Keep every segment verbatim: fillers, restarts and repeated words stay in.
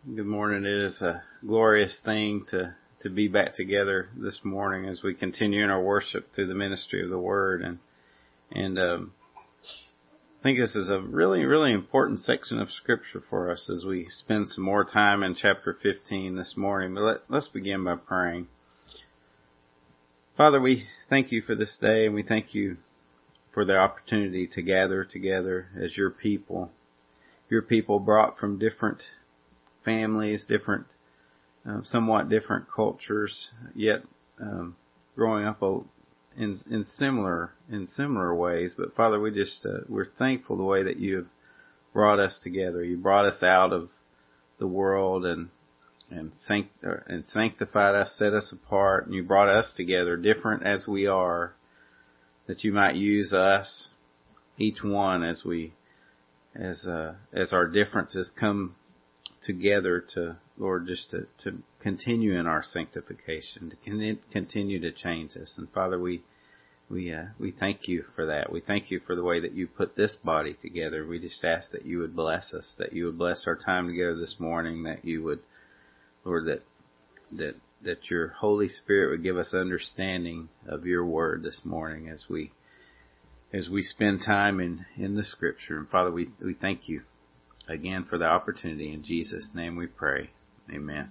Good morning. It is a glorious thing to, to be back together this morning as we continue in our worship through the ministry of the Word. And, and, um, I think this is a really, really important section of Scripture for us as we spend some more time in chapter fifteen this morning. But let, let's begin by praying. Father, we thank you for this day, and we thank you for the opportunity to gather together as your people. Your people brought from different families, different, uh, somewhat different cultures, yet um, growing up in in similar in similar ways. But Father, we just uh, we're thankful the way that you have brought us together. You brought us out of the world and and sanct and sanctified us, set us apart, and you brought us together, different as we are, that you might use us, each one, as we as uh, as our differences come together to, Lord, just to, to continue in our sanctification, to con- continue to change us. And Father, we, we, uh, we thank you for that. We thank you for the way that you put this body together. We just ask that you would bless us, that you would bless our time together this morning, that you would, Lord, that, that, that your Holy Spirit would give us understanding of your word this morning as we, as we spend time in, in the Scripture. And Father, we, we thank you again for the opportunity. In Jesus' name we pray. Amen.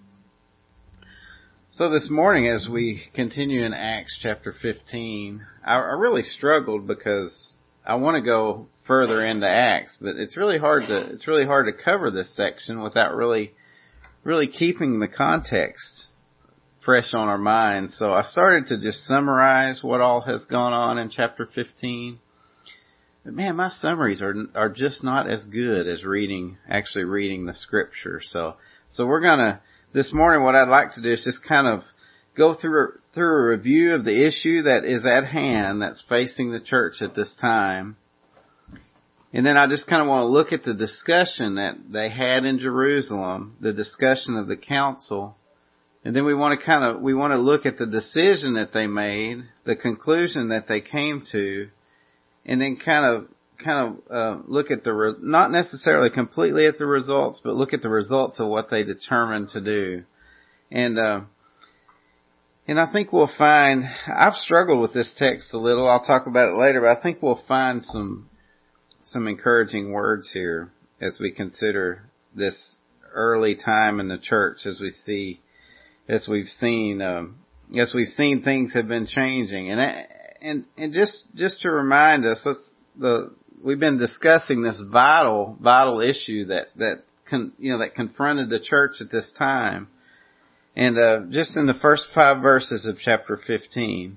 So this morning, as we continue in Acts chapter fifteen, I, I really struggled because I want to go further into Acts, but it's really hard to it's really hard to cover this section without really really keeping the context fresh on our minds. So I started to just summarize what all has gone on in chapter fifteen. But man, my summaries are are just not as good as reading, actually reading the Scripture. So, so we're gonna, this morning what I'd like to do is just kind of go through, through a review of the issue that is at hand, that's facing the church at this time. And then I just kind of want to look at the discussion that they had in Jerusalem, the discussion of the council. And then we want to kind of, we want to look at the decision that they made, the conclusion that they came to, and then kind of, kind of, uh, look at the, re- not necessarily completely at the results, but look at the results of what they determined to do. And, uh, and I think we'll find, I've struggled with this text a little, I'll talk about it later, but I think we'll find some, some encouraging words here as we consider this early time in the church, as we see, as we've seen, um, as we've seen things have been changing. And I, And, and just, just to remind us, let's, the, we've been discussing this vital, vital issue that, that, con, you know, that confronted the church at this time. And, uh, just in the first five verses of chapter fifteen.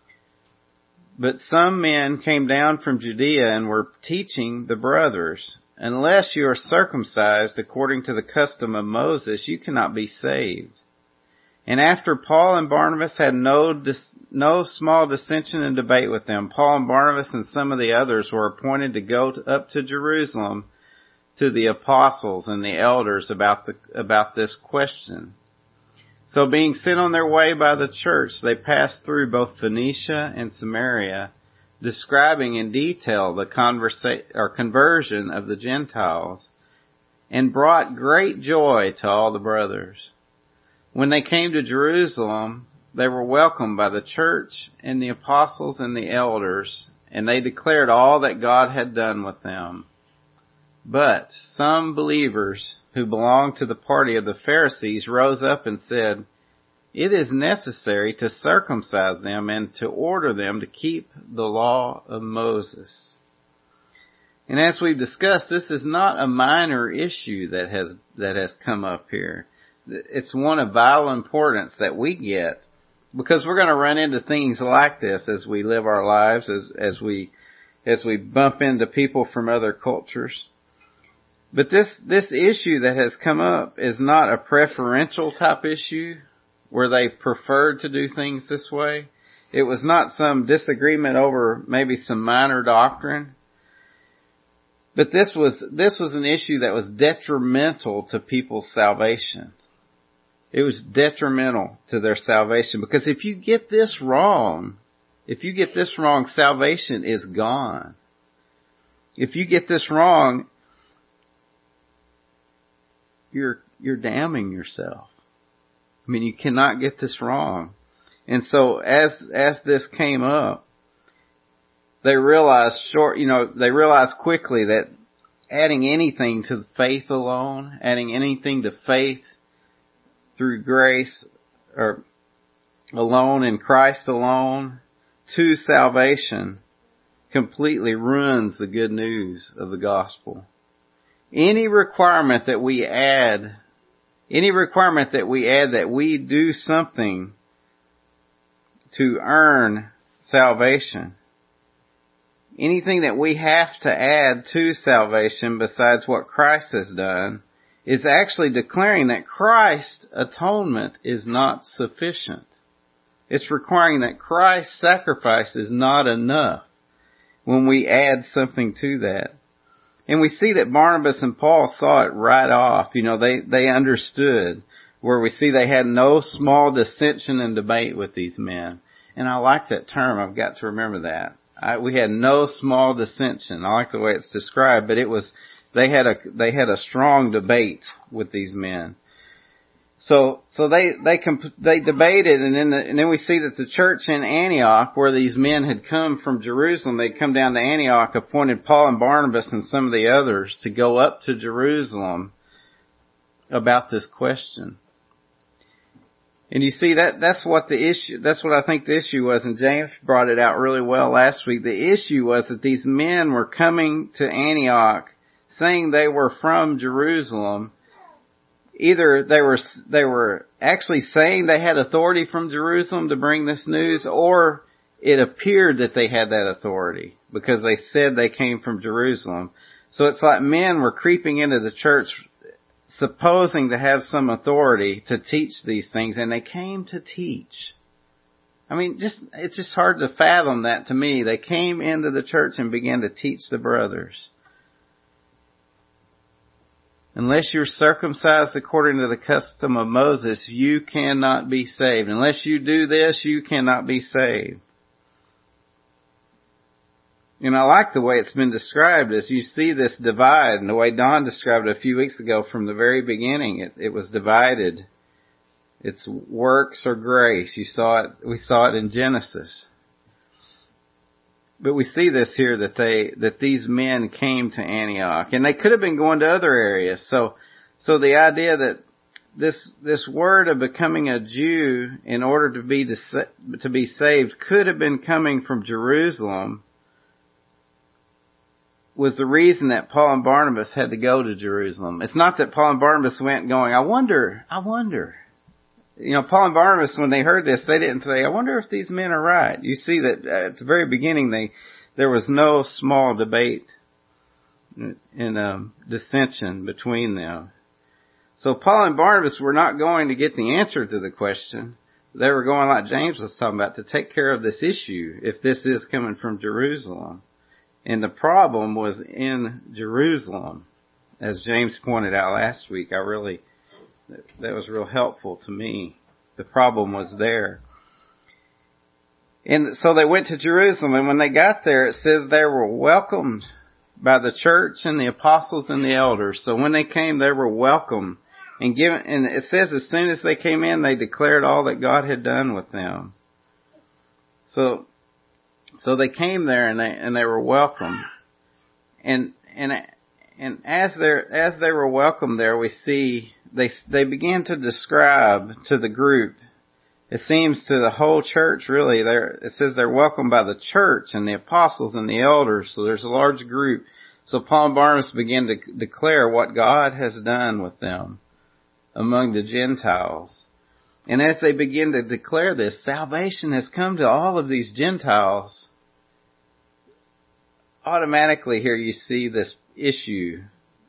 But some men came down from Judea and were teaching the brothers, unless you are circumcised according to the custom of Moses, you cannot be saved. And after Paul and Barnabas had no dis, no small dissension and debate with them, Paul and Barnabas and some of the others were appointed to go to, up to Jerusalem to the apostles and the elders about the about this question. So being sent on their way by the church, they passed through both Phoenicia and Samaria, describing in detail the conversa- or conversion of the Gentiles, and brought great joy to all the brothers. When they came to Jerusalem, they were welcomed by the church and the apostles and the elders, and they declared all that God had done with them. But some believers who belonged to the party of the Pharisees rose up and said, "It is necessary to circumcise them and to order them to keep the law of Moses." And as we've discussed, this is not a minor issue that has that has come up here. It's one of vital importance that we get, because we're going to run into things like this as we live our lives, as, as we, as we bump into people from other cultures. But this, this issue that has come up is not a preferential type issue where they preferred to do things this way. It was not some disagreement over maybe some minor doctrine. But this was, this was an issue that was detrimental to people's salvation. It was detrimental to their salvation, because if you get this wrong, if you get this wrong, salvation is gone. If you get this wrong, you're, you're damning yourself. I mean, you cannot get this wrong. And so as, as this came up, they realized short, you know, they realized quickly that adding anything to faith alone, adding anything to faith through grace or alone in Christ alone to salvation completely ruins the good news of the gospel. Any requirement that we add, any requirement that we add that we do something to earn salvation, anything that we have to add to salvation besides what Christ has done, is actually declaring that Christ's atonement is not sufficient. It's requiring that Christ's sacrifice is not enough when we add something to that. And we see that Barnabas and Paul saw it right off. You know, they, they understood, where we see they had no small dissension and debate with these men. And I like that term. I've got to remember that. I, we had no small dissension. I like the way it's described, but it was, they had a, they had a strong debate with these men. So, so they, they, comp- they debated, and then, the, and then we see that the church in Antioch, where these men had come from Jerusalem, they'd come down to Antioch, appointed Paul and Barnabas and some of the others to go up to Jerusalem about this question. And you see that, that's what the issue, that's what I think the issue was, and James brought it out really well last week. The issue was that these men were coming to Antioch saying they were from Jerusalem. Either they were, they were actually saying they had authority from Jerusalem to bring this news, or it appeared that they had that authority because they said they came from Jerusalem. So it's like men were creeping into the church supposing to have some authority to teach these things, and they came to teach. I mean, just, it's just hard to fathom that to me. They came into the church and began to teach the brothers. Unless you're circumcised according to the custom of Moses, you cannot be saved. Unless you do this, you cannot be saved. And I like the way it's been described as you see this divide, and the way Don described it a few weeks ago from the very beginning. It, it was divided. It's works or grace. You saw it, we saw it in Genesis. But we see this here that they, that these men came to Antioch, and they could have been going to other areas. So, so the idea that this, this word of becoming a Jew in order to be, to be saved could have been coming from Jerusalem was the reason that Paul and Barnabas had to go to Jerusalem. It's not that Paul and Barnabas went going, I wonder, I wonder. You know, Paul and Barnabas, when they heard this, they didn't say, I wonder if these men are right. You see that at the very beginning, they, there was no small debate and um, dissension between them. So Paul and Barnabas were not going to get the answer to the question. They were going, like James was talking about, to take care of this issue if this is coming from Jerusalem. And the problem was in Jerusalem. As James pointed out last week, I really, that was real helpful to me. The problem was there. And so they went to Jerusalem, and when they got there, it says they were welcomed by the church and the apostles and the elders. So when they came, they were welcomed. And given, and it says as soon as they came in, they declared all that God had done with them. So, So they came there and they, and they were welcomed. And, and, and as they're, as they were welcomed there, we see they, they began to describe to the group. It seems to the whole church really. There, it says they're welcomed by the church and the apostles and the elders. So there's a large group. So Paul and Barnabas began to declare what God has done with them among the Gentiles. And as they begin to declare this, salvation has come to all of these Gentiles. Automatically here you see this issue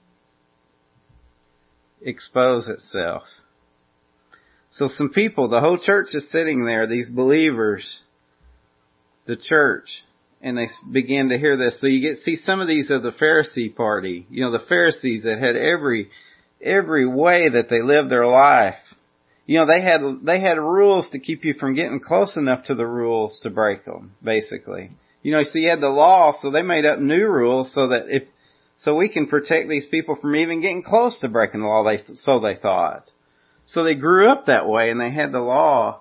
expose itself. So some people, the whole church is sitting there, these believers, the church, and they begin to hear this. So you get see some of these of the Pharisee party, you know, the Pharisees that had every every way that they lived their life. You know, they had, they had rules to keep you from getting close enough to the rules to break them, basically. You know, so you had the law, so they made up new rules so that if, So we can protect these people from even getting close to breaking the law, they, so they thought. So they grew up that way, and they had the law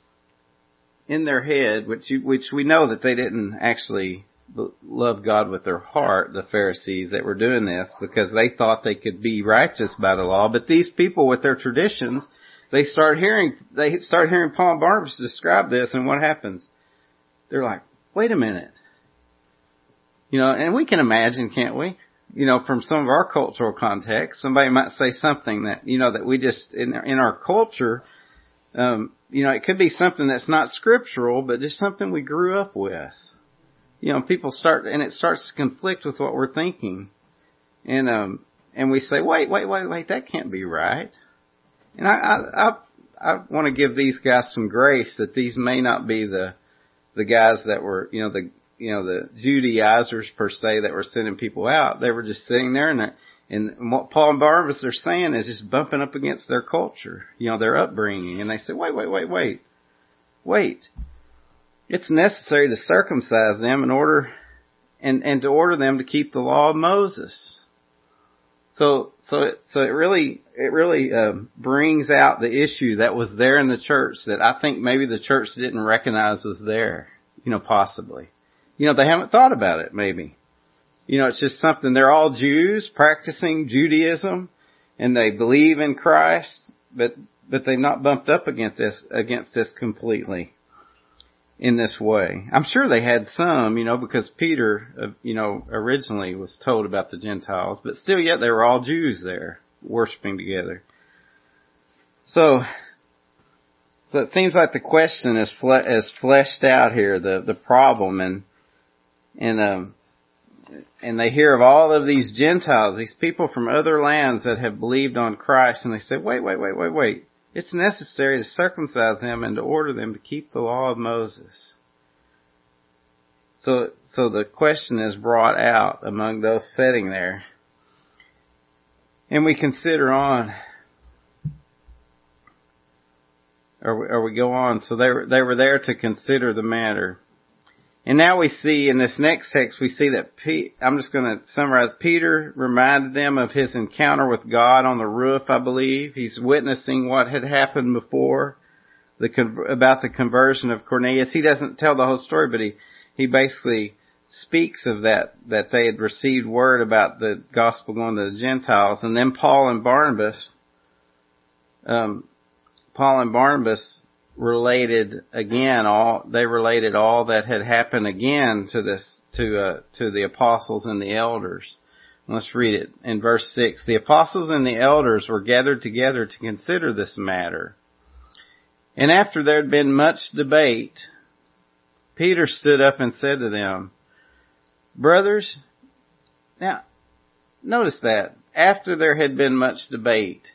in their head, which you, which we know that they didn't actually love God with their heart, the Pharisees that were doing this, because they thought they could be righteous by the law. But these people with their traditions, they start hearing, they start hearing Paul and Barnabas describe this, and what happens? They're like, wait a minute. You know, and we can imagine, can't we? You know, from some of our cultural context, somebody might say something that, you know, that we just, in, in our culture, um, you know, it could be something that's not scriptural, but just something we grew up with. You know, people start, and it starts to conflict with what we're thinking. And, um, and we say, wait, wait, wait, wait, that can't be right. And I, I, I, I want to give these guys some grace that these may not be the, the guys that were, you know, the, you know, the Judaizers per se that were sending people out. They were just sitting there, and and what Paul and Barnabas are saying is just bumping up against their culture, you know, their upbringing. And they say, wait, wait, wait, wait, wait. It's necessary to circumcise them in order, and, and to order them to keep the law of Moses. So, so, it, so it really, it really, um, brings out the issue that was there in the church that I think maybe the church didn't recognize was there, you know, possibly. You know, they haven't thought about it, maybe. You know, it's just something, they're all Jews practicing Judaism, and they believe in Christ, but, but they've not bumped up against this, against this completely in this way. I'm sure they had some, you know, because Peter, uh, you know, originally was told about the Gentiles, but still yet they were all Jews there, worshiping together. So, so it seems like the question is, fle- is fleshed out here, the, the problem, and, and, um, and they hear of all of these Gentiles, these people from other lands that have believed on Christ, and they say, wait, wait, wait, wait, wait. It's necessary to circumcise them and to order them to keep the law of Moses. So, so the question is brought out among those sitting there. And we consider on, or, or we go on. So they were, they were there to consider the matter. And now we see in this next text, we see that P, I'm just going to summarize. Peter reminded them of his encounter with God on the roof, I believe. He's witnessing what had happened before, the about the conversion of Cornelius. He doesn't tell the whole story, but he, he basically speaks of that, that they had received word about the gospel going to the Gentiles. And then Paul and Barnabas, um, Paul and Barnabas related again all, they related all that had happened again to this, to, uh, to the apostles and the elders. Let's read it in verse six. The apostles and the elders were gathered together to consider this matter. And after there had been much debate, Peter stood up and said to them, brothers, now, notice that, after there had been much debate,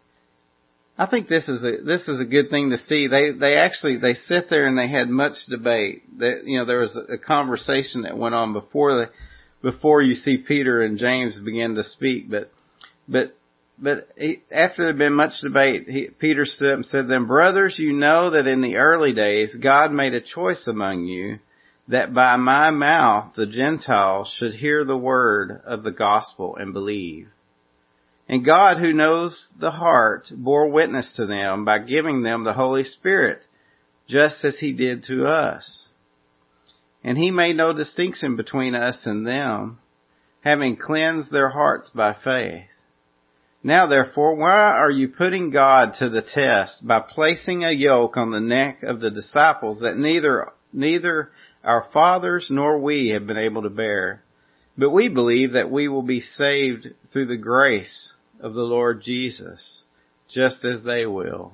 I think this is a, this is a good thing to see. They, they actually, they sit there and they had much debate. That, you know, there was a conversation that went on before the, before you see Peter and James begin to speak. But, but, but he, after there had been much debate, he, Peter stood up and said to them, brothers, you know that in the early days, God made a choice among you that by my mouth the Gentiles should hear the word of the gospel and believe. And God, who knows the heart, bore witness to them by giving them the Holy Spirit, just as he did to us. And he made no distinction between us and them, having cleansed their hearts by faith. Now therefore, why are you putting God to the test by placing a yoke on the neck of the disciples that neither, neither our fathers nor we have been able to bear? But we believe that we will be saved through the grace of the Lord Jesus, just as they will.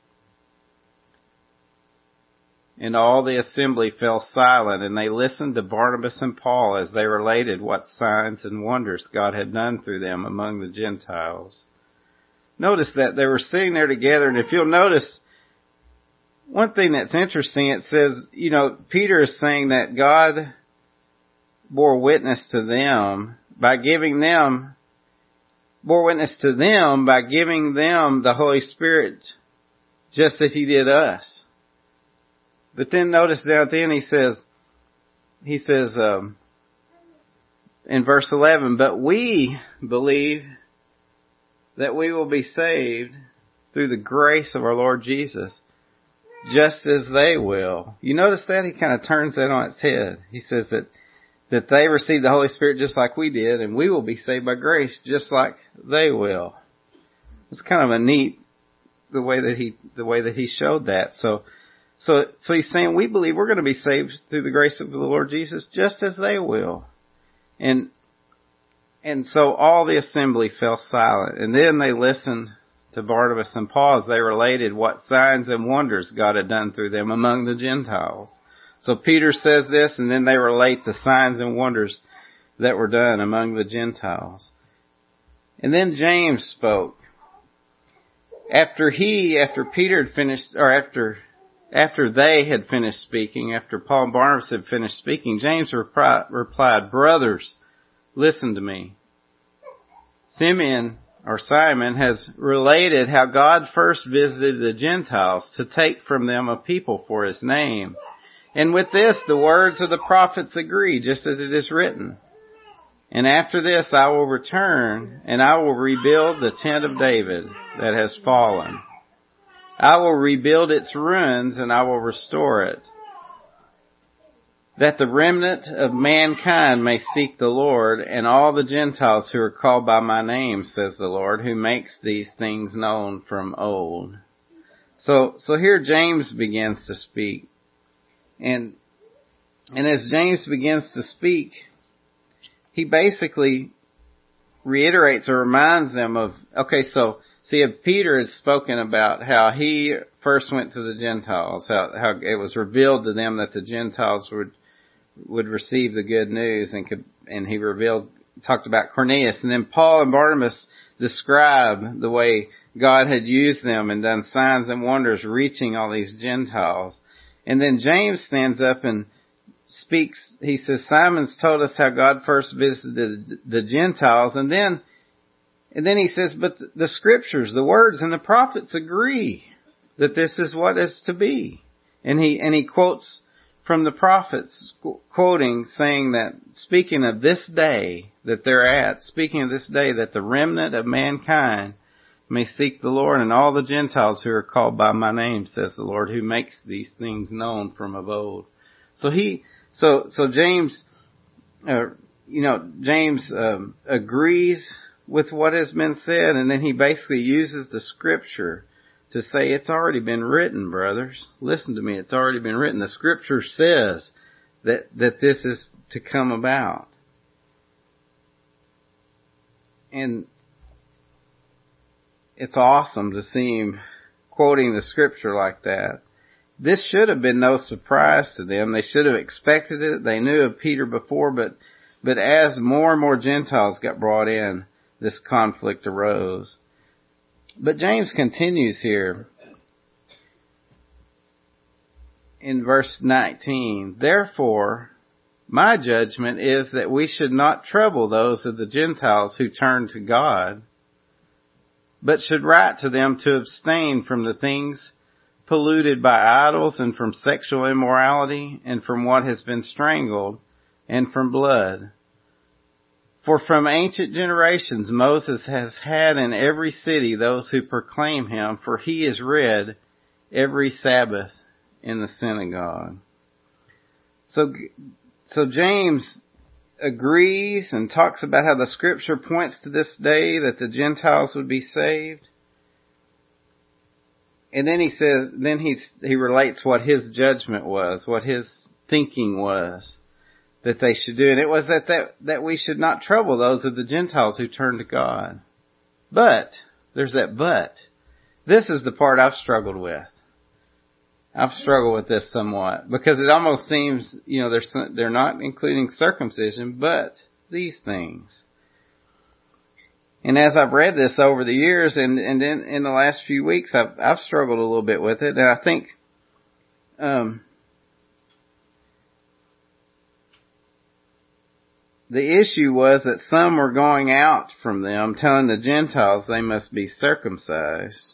And all the assembly fell silent, and they listened to Barnabas and Paul as they related what signs and wonders God had done through them among the Gentiles. Notice that they were sitting there together, and if you'll notice, one thing that's interesting, it says, you know, Peter is saying that God bore witness to them by giving them bore witness to them by giving them the Holy Spirit just as he did us. But then notice down at the end he says, he says, um, in verse eleven, but we believe that we will be saved through the grace of our Lord Jesus, just as they will. You notice that? He kind of turns that on its head. He says that, that they received the Holy Spirit just like we did, and we will be saved by grace just like they will. It's kind of a neat, the way that he, the way that he showed that. So, so, so he's saying we believe we're going to be saved through the grace of the Lord Jesus just as they will. And, and so all the assembly fell silent, and then they listened to Barnabas and Paul as they related what signs and wonders God had done through them among the Gentiles. So Peter says this, and then they relate the signs and wonders that were done among the Gentiles. And then James spoke. After he, after Peter had finished, or after, after they had finished speaking, after Paul and Barnabas had finished speaking, James repri- replied, brothers, listen to me. Simeon, or Simon, has related how God first visited the Gentiles to take from them a people for His name. And with this, the words of the prophets agree, just as it is written. And after this, I will return, and I will rebuild the tent of David that has fallen. I will rebuild its ruins, and I will restore it, that the remnant of mankind may seek the Lord, and all the Gentiles who are called by my name, says the Lord, who makes these things known from old. So, so here James begins to speak. And, and as James begins to speak, he basically reiterates or reminds them of, okay, so, see, if Peter has spoken about how he first went to the Gentiles, how, how it was revealed to them that the Gentiles would would receive the good news, and could, and he revealed, talked about Cornelius, and then Paul and Barnabas describe the way God had used them and done signs and wonders reaching all these Gentiles. And then James stands up and speaks, he says, Simon's told us how God first visited the Gentiles, and then, and then he says, but the scriptures, the words and the prophets agree that this is what is to be. And he, and he quotes from the prophets, quoting, saying that, speaking of this day that they're at, speaking of this day that the remnant of mankind may seek the Lord, and all the Gentiles who are called by my name, says the Lord, who makes these things known from of old. So he, so, so James, uh, you know, James, um, agrees with what has been said, and then he basically uses the scripture to say, it's already been written, brothers. Listen to me, it's already been written. The scripture says that, that this is to come about. And it's awesome to see him quoting the scripture like that. This should have been no surprise to them. They should have expected it. They knew of Peter before, but, but as more and more Gentiles got brought in, this conflict arose. But James continues here in verse nineteen. Therefore, my judgment is that we should not trouble those of the Gentiles who turn to God, but should write to them to abstain from the things polluted by idols, and from sexual immorality, and from what has been strangled, and from blood. For from ancient generations Moses has had in every city those who proclaim him, for he is read every Sabbath in the synagogue. So, so James agrees and talks about how the scripture points to this day that the Gentiles would be saved. And then he says, then he, he relates what his judgment was, what his thinking was that they should do. And it was that, that, that we should not trouble those of the Gentiles who turn to God. But, there's that but. This is the part I've struggled with. I've struggled with this somewhat, because it almost seems, you know, they're, they're not including circumcision, but these things. And as I've read this over the years, and, and in, in the last few weeks, I've, I've struggled a little bit with it. And I think, um, the issue was that some were going out from them telling the Gentiles they must be circumcised.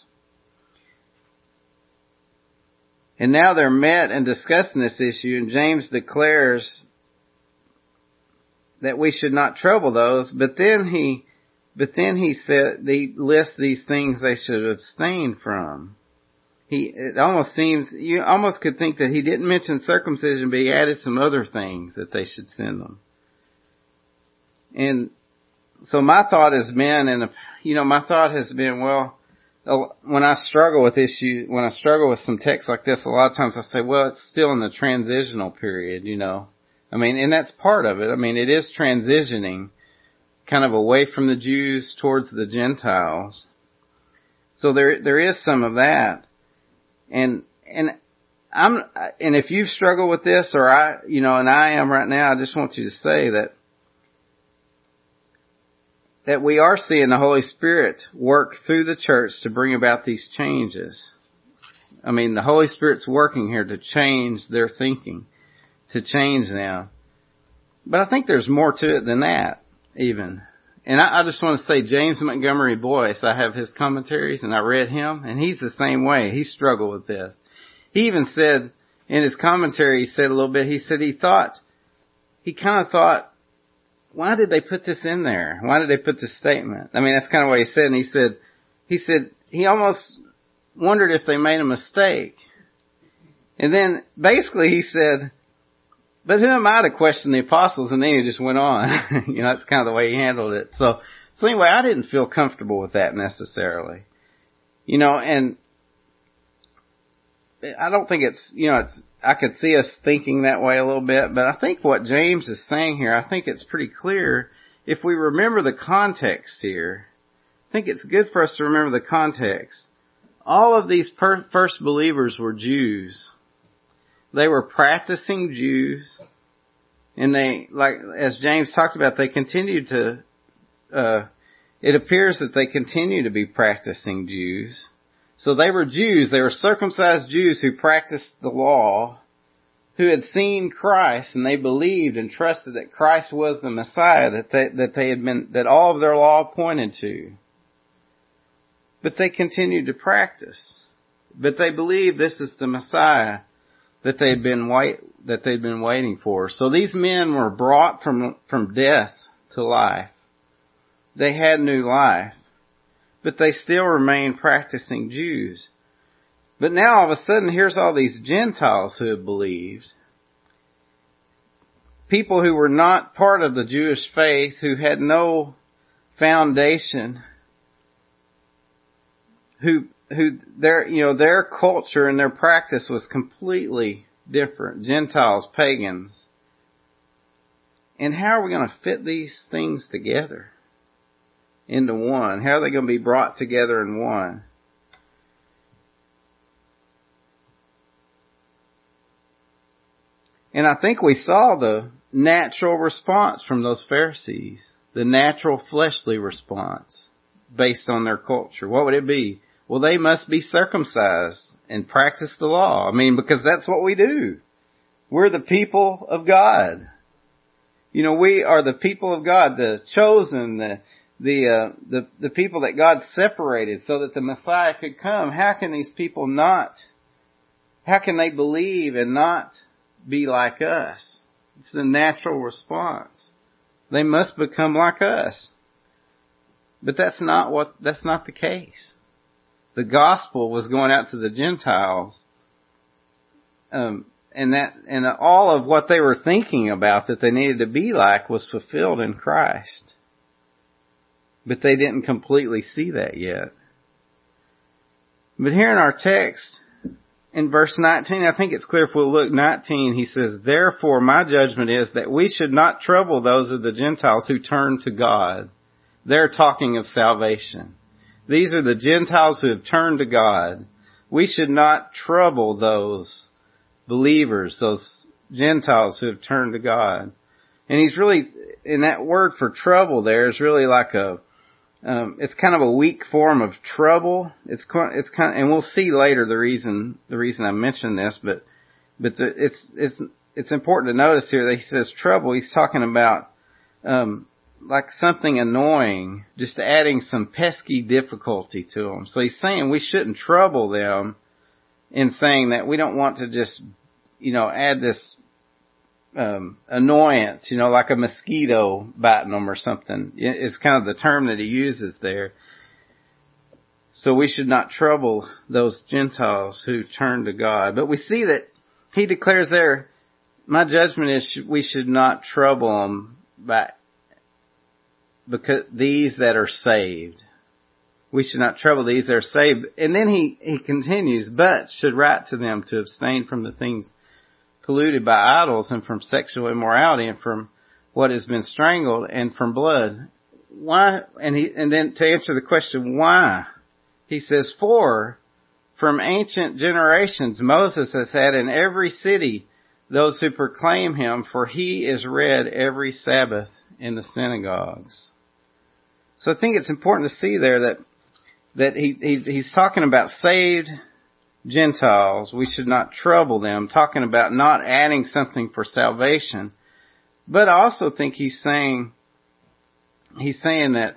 And now they're met and discussing this issue, and James declares that we should not trouble those, but then he, but then he said, he lists these things they should abstain from. He, it almost seems, you almost could think that he didn't mention circumcision, but he added some other things that they should send them. And so my thought has been, and you know, my thought has been, well, when I struggle with issue, when I struggle with some texts like this, a lot of times I say, well, it's still in the transitional period, you know. I mean, and that's part of it. I mean, it is transitioning kind of away from the Jews towards the Gentiles. So there, there is some of that. And, and I'm, and if you've struggled with this, or I, you know, and I am right now, I just want you to say that, that we are seeing the Holy Spirit work through the church to bring about these changes. I mean, the Holy Spirit's working here to change their thinking, to change them. But I think there's more to it than that, even. And I, I just want to say, James Montgomery Boyce, I have his commentaries, and I read him, and he's the same way. He struggled with this. He even said, in his commentary, he said a little bit, he said he thought, he kind of thought, why did they put this in there? Why did they put this statement? I mean, that's kind of what he said. And he said, he said, he almost wondered if they made a mistake. And then basically he said, but who am I to question the apostles? And then he just went on. You know, that's kind of the way he handled it. So, so anyway, I didn't feel comfortable with that necessarily. You know, and I don't think it's, you know, it's, I could see us thinking that way a little bit, but I think what James is saying here, I think it's pretty clear. If we remember the context here, I think it's good for us to remember the context. All of these per- first believers were Jews. They were practicing Jews, and they, like, as James talked about, they continued to, uh, it appears that they continue to be practicing Jews. So they were Jews, they were circumcised Jews who practiced the law, who had seen Christ, and they believed and trusted that Christ was the Messiah that they, that they had been, that all of their law pointed to. But they continued to practice. But they believed this is the Messiah that they'd been wait, that they'd been waiting for. So these men were brought from, from death to life. They had new life. But they still remain practicing Jews. But now all of a sudden, here's all these Gentiles who have believed. People who were not part of the Jewish faith, who had no foundation, who, who, their, you know, their culture and their practice was completely different. Gentiles, pagans. And how are we going to fit these things together into one? How are they going to be brought together in one? And I think we saw the natural response from those Pharisees, the natural fleshly response based on their culture. What would it be? Well, they must be circumcised and practice the law. I mean, because that's what we do. We're the people of God. You know, we are the people of God, the chosen, the The, uh, the, the people that God separated so that the Messiah could come. How can these people not, how can they believe and not be like us? It's the natural response. They must become like us. But that's not what, that's not the case. The gospel was going out to the Gentiles, um, and that, and all of what they were thinking about that they needed to be like was fulfilled in Christ. But they didn't completely see that yet. But here in our text, in verse nineteen, I think it's clear if we'll look nineteen, he says, therefore my judgment is that we should not trouble those of the Gentiles who turn to God. They're talking of salvation. These are the Gentiles who have turned to God. We should not trouble those believers, those Gentiles who have turned to God. And he's really, and that word for trouble there is really like a, Um, it's kind of a weak form of trouble. It's it's kind of, and we'll see later the reason the reason I mentioned this, but but the, it's it's it's important to notice here that he says trouble. He's talking about um, like something annoying, just adding some pesky difficulty to them. So he's saying we shouldn't trouble them in saying that we don't want to just, you know, add this um, annoyance, you know, like a mosquito biting them or something. It's kind of the term that he uses there. So we should not trouble those Gentiles who turn to God. But we see that he declares there, my judgment is we should not trouble them by, because these that are saved. We should not trouble these that are saved. And then he, he continues, but should write to them to abstain from the things polluted by idols and from sexual immorality and from what has been strangled and from blood. Why? And he, and then to answer the question, why? He says, for from ancient generations Moses has had in every city those who proclaim him, for he is read every Sabbath in the synagogues. So I think it's important to see there that that he, he he's talking about saved Gentiles. We should not trouble them, talking about not adding something for salvation. But I also think he's saying he's saying that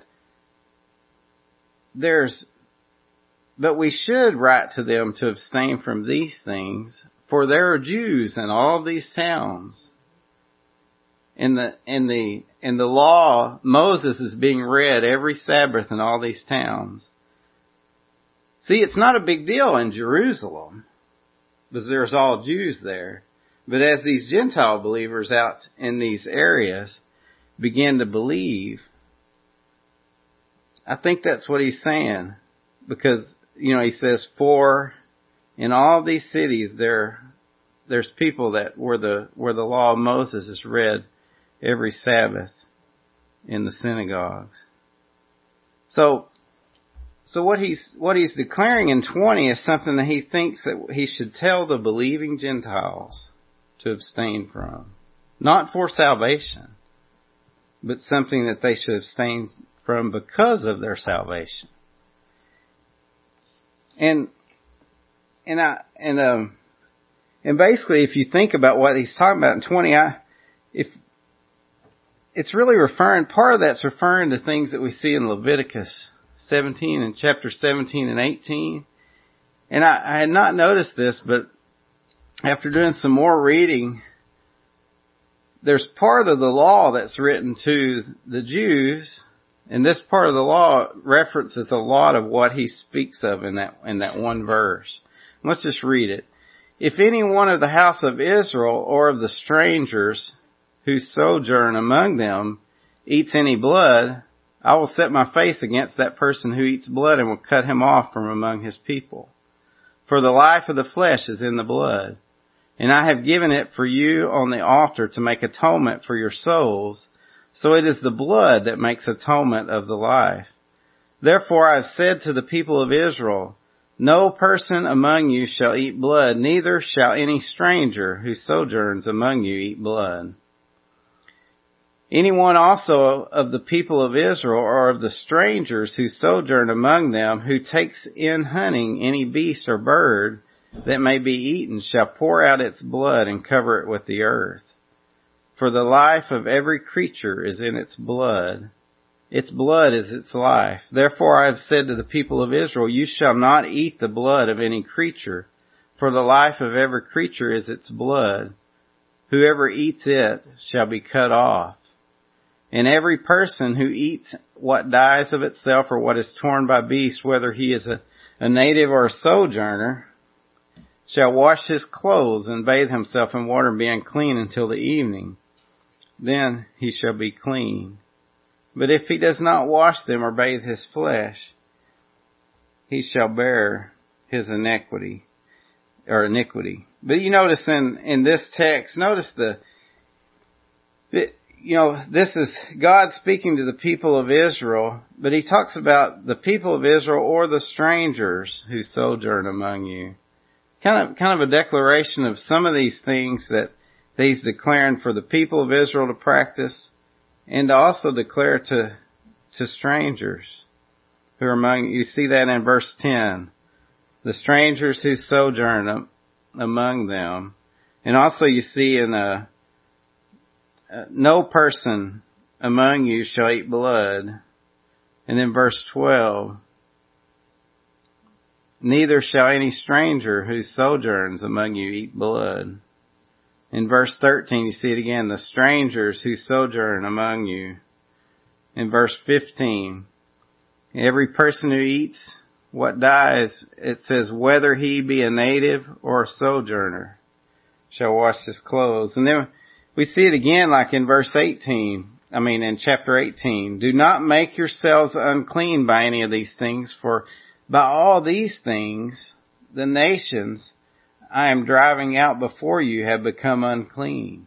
there's but we should write to them to abstain from these things, for there are Jews in all of these towns. In the in the in the law, Moses is being read every Sabbath in all these towns. See, it's not a big deal in Jerusalem, because there's all Jews there. But as these Gentile believers out in these areas begin to believe, I think that's what he's saying. Because, you know, he says, for in all these cities there, there's people that where the, where the law of Moses is read every Sabbath in the synagogues. So, so what he's, what he's declaring in twenty is something that he thinks that he should tell the believing Gentiles to abstain from. Not for salvation, but something that they should abstain from because of their salvation. And, and I, and, um, and basically if you think about what he's talking about in twenty, I, if, it's really referring, part of that's referring to things that we see in Leviticus seventeen and chapter seventeen and eighteen. And I, I had not noticed this, but after doing some more reading, there's part of the law that's written to the Jews, and this part of the law references a lot of what he speaks of in that, in that one verse. Let's just read it. If any one of the house of Israel or of the strangers who sojourn among them eats any blood, I will set my face against that person who eats blood and will cut him off from among his people. For the life of the flesh is in the blood, and I have given it for you on the altar to make atonement for your souls. So it is the blood that makes atonement of the life. Therefore I have said to the people of Israel, no person among you shall eat blood, neither shall any stranger who sojourns among you eat blood. Anyone also of the people of Israel or of the strangers who sojourn among them who takes in hunting any beast or bird that may be eaten shall pour out its blood and cover it with the earth. For the life of every creature is in its blood. Its blood is its life. Therefore I have said to the people of Israel, you shall not eat the blood of any creature, for the life of every creature is its blood. Whoever eats it shall be cut off. And every person who eats what dies of itself or what is torn by beasts, whether he is a, a native or a sojourner, shall wash his clothes and bathe himself in water and be unclean until the evening. Then he shall be clean. But if he does not wash them or bathe his flesh, he shall bear his iniquity, or iniquity. But you notice in, in this text, notice the, the you know, this is God speaking to the people of Israel, but he talks about the people of Israel or the strangers who sojourn among you. Kind of, kind of a declaration of some of these things that he's declaring for the people of Israel to practice and to also declare to, to strangers who are among you. You see that in verse ten. The strangers who sojourn among them. And also you see in a, Uh, no person among you shall eat blood. And then verse twelve, neither shall any stranger who sojourns among you eat blood. In verse thirteen, you see it again, the strangers who sojourn among you. In verse fifteen, every person who eats what dies, it says, whether he be a native or a sojourner, shall wash his clothes. And then we see it again like in verse eighteen, I mean in chapter eighteen, do not make yourselves unclean by any of these things, for by all these things the nations I am driving out before you have become unclean.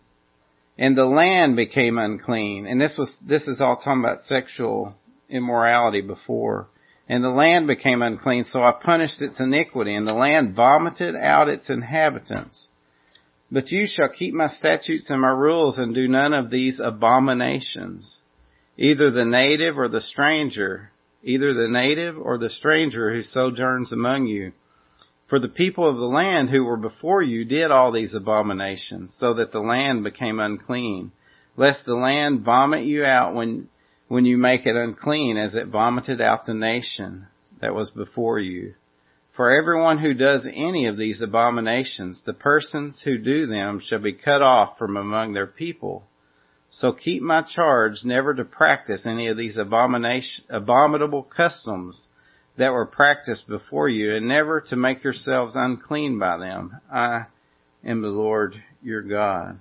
And the land became unclean. And this was, this is all talking about sexual immorality before. And the land became unclean, so I punished its iniquity, and the land vomited out its inhabitants. But you shall keep my statutes and my rules, and do none of these abominations. Either the native or the stranger, either the native or the stranger who sojourns among you. For the people of the land who were before you did all these abominations, so that the land became unclean, lest the land vomit you out when, when you make it unclean, as it vomited out the nation that was before you. For everyone who does any of these abominations, the persons who do them shall be cut off from among their people. So keep my charge never to practice any of these abomination, abominable customs that were practiced before you, and never to make yourselves unclean by them. I am the Lord your God.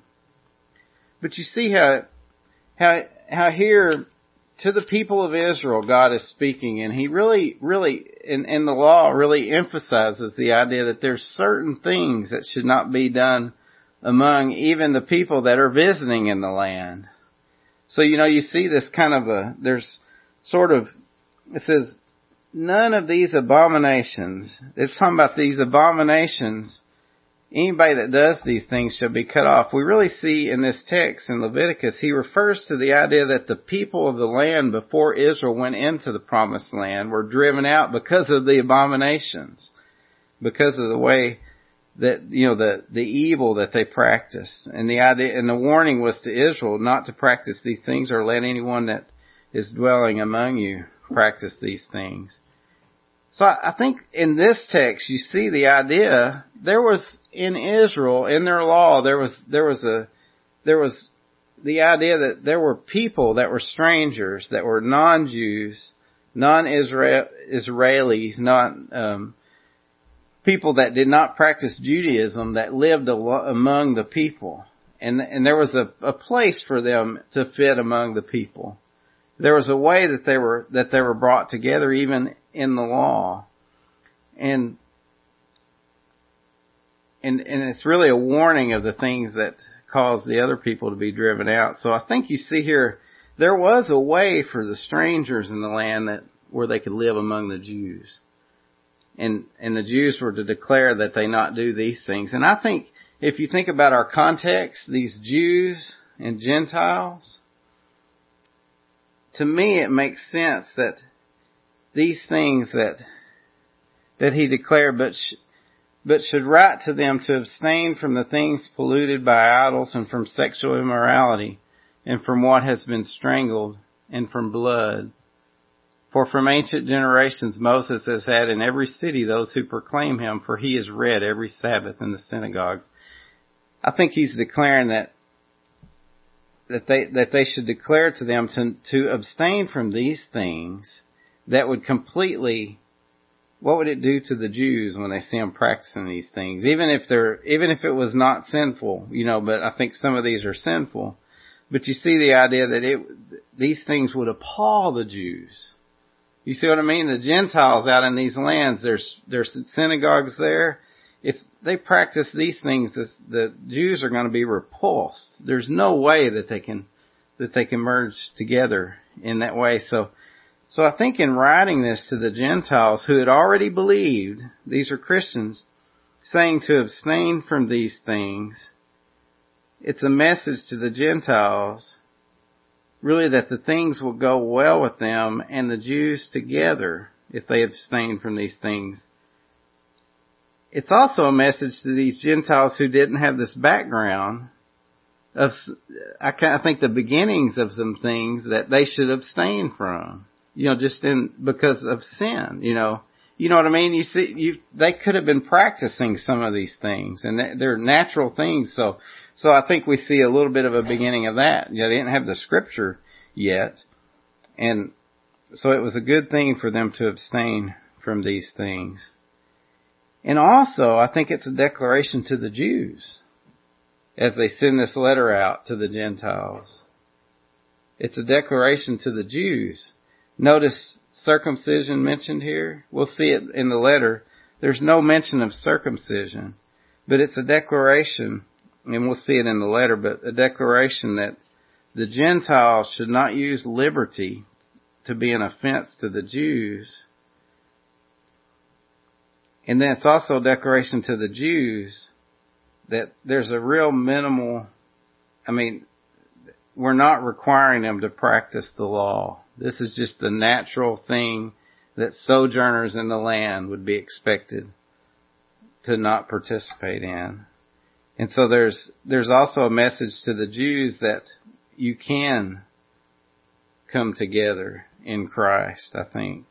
But you see how, how, how here to the people of Israel God is speaking, and he really, really, in, in the law really emphasizes the idea that there's certain things that should not be done among even the people that are visiting in the land. So, you know, you see this kind of a, there's sort of, it says, none of these abominations, it's talking about these abominations, anybody that does these things shall be cut off. We really see in this text in Leviticus, he refers to the idea that the people of the land before Israel went into the promised land were driven out because of the abominations, because of the way that, you know, the, the evil that they practiced. And the idea, and the warning was to Israel not to practice these things or let anyone that is dwelling among you practice these things. So I think in this text you see the idea, there was in Israel, in their law, there was, there was a, there was the idea that there were people that were strangers, that were non-Jews, non-Israelis, not, um, people that did not practice Judaism that lived among the people. And, and there was a, a place for them to fit among the people. There was a way that they were, that they were brought together even in the law. And, and, and it's really a warning of the things that caused the other people to be driven out. So I think you see here, there was a way for the strangers in the land that, where they could live among the Jews. And, and the Jews were to declare that they not do these things. And I think if you think about our context, these Jews and Gentiles, to me, it makes sense that these things that that he declared, but sh- but should write to them to abstain from the things polluted by idols, and from sexual immorality, and from what has been strangled, and from blood. For from ancient generations Moses has had in every city those who proclaim him, for he is read every Sabbath in the synagogues. I think he's declaring that that they, that they should declare to them to, to abstain from these things that would completely, what would it do to the Jews when they see them practicing these things? Even if they're, even if it was not sinful, you know, but I think some of these are sinful. But you see the idea that it, these things would appall the Jews. You see what I mean? The Gentiles out in these lands, there's, there's synagogues there. If they practice these things, the Jews are going to be repulsed. There's no way that they can, that they can merge together in that way. So, so I think in writing this to the Gentiles who had already believed, these are Christians, saying to abstain from these things, it's a message to the Gentiles, really, that the things will go well with them and the Jews together if they abstain from these things. It's also a message to these Gentiles who didn't have this background of, I think, the beginnings of some things that they should abstain from, you know, just in, because of sin, you know. You know what I mean? You see, you, they could have been practicing some of these things, and they're natural things. So, so I think we see a little bit of a beginning of that. Yeah, they didn't have the scripture yet. And so it was a good thing for them to abstain from these things. And also, I think it's a declaration to the Jews as they send this letter out to the Gentiles. It's a declaration to the Jews. Notice circumcision mentioned here. We'll see it in the letter. There's no mention of circumcision, but it's a declaration, and we'll see it in the letter, but a declaration that the Gentiles should not use liberty to be an offense to the Jews. And then it's also a declaration to the Jews that there's a real minimal, I mean, we're not requiring them to practice the law. This is just the natural thing that sojourners in the land would be expected to not participate in. And so there's, there's also a message to the Jews that you can come together in Christ, I think.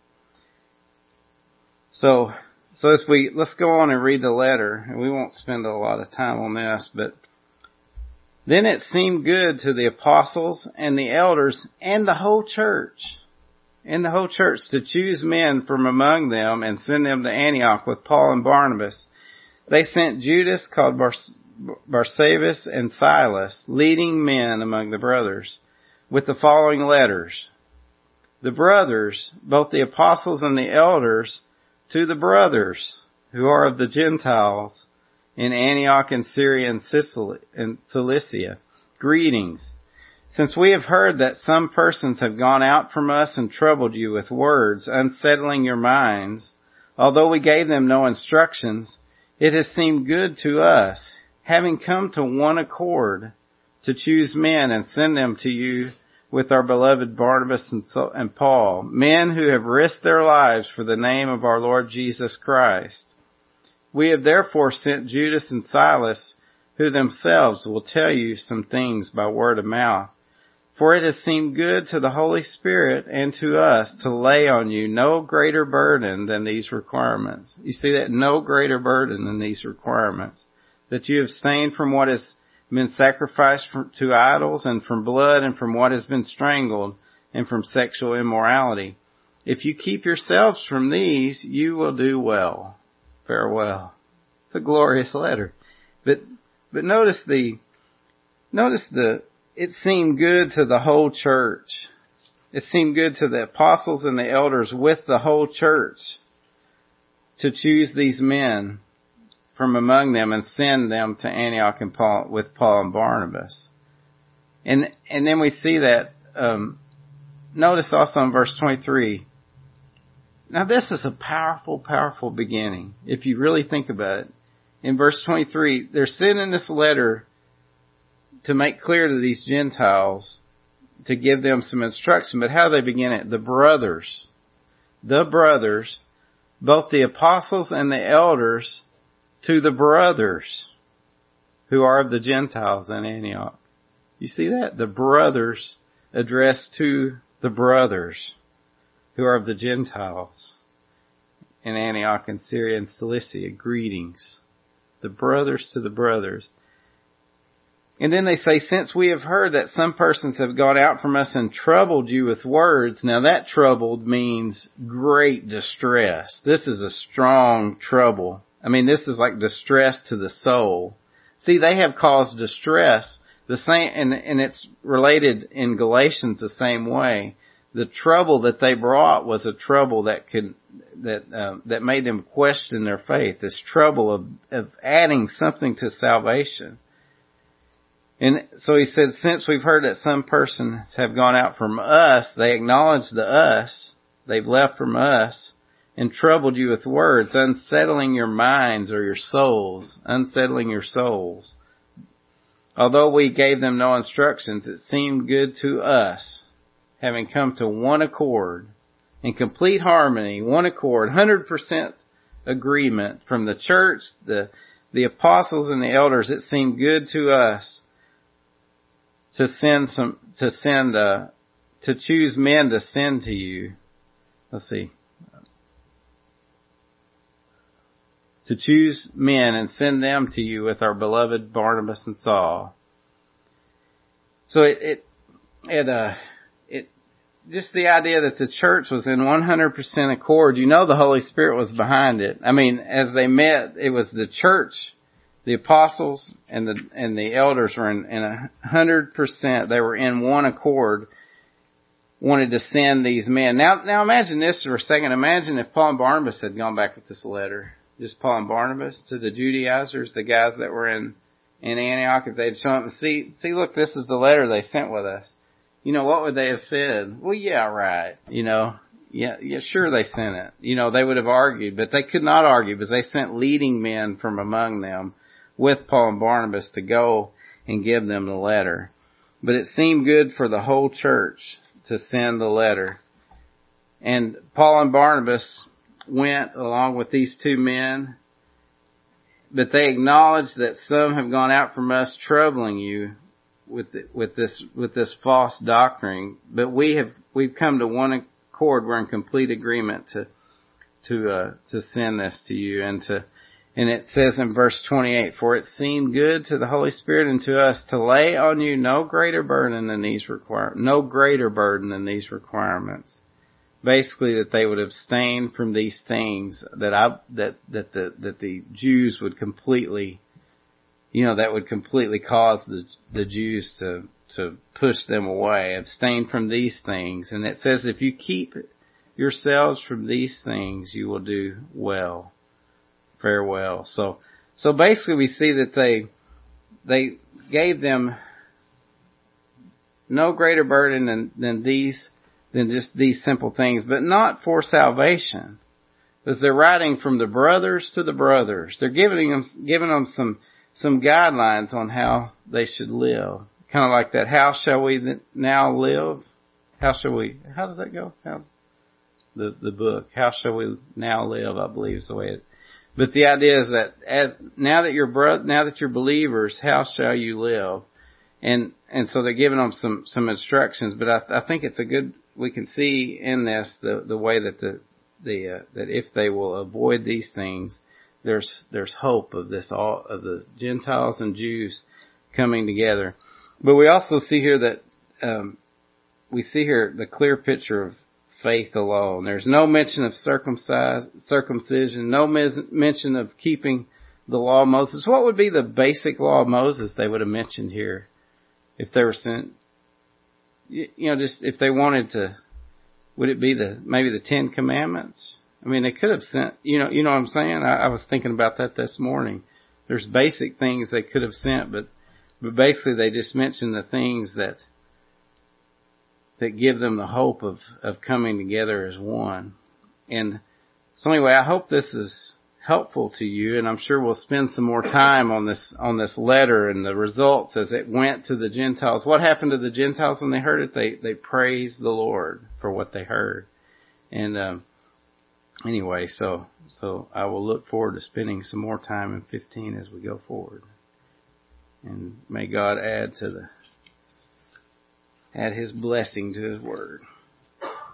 So, so as we, let's go on and read the letter, and we won't spend a lot of time on this, but then it seemed good to the apostles and the elders and the whole church, and the whole church to choose men from among them and send them to Antioch with Paul and Barnabas. They sent Judas, called Bars- Barsabas, and Silas, leading men among the brothers, with the following letters. The brothers, both the apostles and the elders, to the brothers who are of the Gentiles in Antioch and Syria and Sicily and Cilicia, greetings. Since we have heard that some persons have gone out from us and troubled you with words, unsettling your minds, although we gave them no instructions, it has seemed good to us, having come to one accord, to choose men and send them to you with our beloved Barnabas and Paul, men who have risked their lives for the name of our Lord Jesus Christ. We have therefore sent Judas and Silas, who themselves will tell you some things by word of mouth. For it has seemed good to the Holy Spirit and to us to lay on you no greater burden than these requirements. You see that? No greater burden than these requirements. That you abstain from what has been sacrificed to idols, and from blood, and from what has been strangled, and from sexual immorality. If you keep yourselves from these, you will do well. Farewell. It's a glorious letter. But, but notice the, notice the, it seemed good to the whole church. It seemed good to the apostles and the elders with the whole church to choose these men from among them and send them to Antioch and Paul, with Paul and Barnabas. And, and then we see that, um, notice also in verse twenty-three. Now this is a powerful, powerful beginning, if you really think about it. In verse twenty-three, they're sending this letter to make clear to these Gentiles, to give them some instruction, but how do they begin it? The brothers, the brothers, both the apostles and the elders, to the brothers who are of the Gentiles in Antioch. You see that? The brothers addressed to the brothers who are of the Gentiles in Antioch and Syria and Cilicia. Greetings. The brothers to the brothers. And then they say, since we have heard that some persons have gone out from us and troubled you with words. Now that troubled means great distress. This is a strong trouble. I mean, this is like distress to the soul. See, they have caused distress, the same, and, and it's related in Galatians the same way. The trouble that they brought was a trouble that could, that, uh, that made them question their faith. This trouble of, of adding something to salvation. And so he said, since we've heard that some persons have gone out from us, they acknowledge the us, they've left from us, and troubled you with words, unsettling your minds or your souls, unsettling your souls. Although we gave them no instructions, it seemed good to us, having come to one accord, in complete harmony, one accord, one hundred percent agreement from the church, the, the apostles and the elders. It seemed good to us to send some, to send, uh, to choose men to send to you. Let's see. to choose men and send them to you with our beloved Barnabas and Saul. So it, it, it, uh, it, just the idea that the church was in one hundred percent accord, you know the Holy Spirit was behind it. I mean, as they met, it was the church, the apostles and the, and the elders were in, in a hundred percent, they were in one accord, wanted to send these men. Now, now imagine this for a second. Imagine if Paul and Barnabas had gone back with this letter. Just Paul and Barnabas to the Judaizers, the guys that were in, in Antioch, if they'd shown up and see, see, look, this is the letter they sent with us. You know, what would they have said? Well, yeah, right. You know, yeah, yeah, sure they sent it. You know, they would have argued, but they could not argue because they sent leading men from among them with Paul and Barnabas to go and give them the letter. But it seemed good for the whole church to send the letter. And Paul and Barnabas went along with these two men, but they acknowledged that some have gone out from us troubling you with the, with this with this false doctrine. But we have we've come to one accord. We're in complete agreement to to uh, to send this to you and to. And it says in verse twenty-eight, for it seemed good to the Holy Spirit and to us to lay on you no greater burden than these require, no greater burden than these requirements. Basically, that they would abstain from these things that I, that, that the, that the Jews would completely, you know, that would completely cause the, the Jews to, to push them away. Abstain from these things. And it says if you keep yourselves from these things, you will do well. Farewell. So, so basically we see that they, they gave them no greater burden than, than these, than just these simple things, but not for salvation. Because they're writing from the brothers to the brothers. They're giving them, giving them some, some guidelines on how they should live. Kind of like that, how shall we now live? How shall we, how does that go? How, the, the book, how shall we now live, I believe is the way it, but the idea is that as, now that you're bro, now that you're believers, how shall you live? And, and so they're giving them some, some instructions, but I, I think it's a good, we can see in this the, the way that the, the, uh, that if they will avoid these things, there's, there's hope of this all, of the Gentiles and Jews coming together. But we also see here that, um, we see here the clear picture of faith alone. There's no mention of circumcise, circumcision, no mes- mention of keeping the law of Moses. What would be the basic law of Moses they would have mentioned here if they were sent? You, you know, just if they wanted to, would it be the, maybe the Ten Commandments? I mean, they could have sent, you know, you know what I'm saying? I, I was thinking about that this morning. There's basic things they could have sent, but, but basically they just mentioned the things that that give them the hope of, of coming together as one. And so anyway, I hope this is helpful to you, and I'm sure we'll spend some more time on this, on this letter and the results as it went to the Gentiles. What happened to the Gentiles when they heard it? They, they praised the Lord for what they heard. And, um, anyway, so, so I will look forward to spending some more time in fifteen as we go forward. And may God add to the, add His blessing to His word.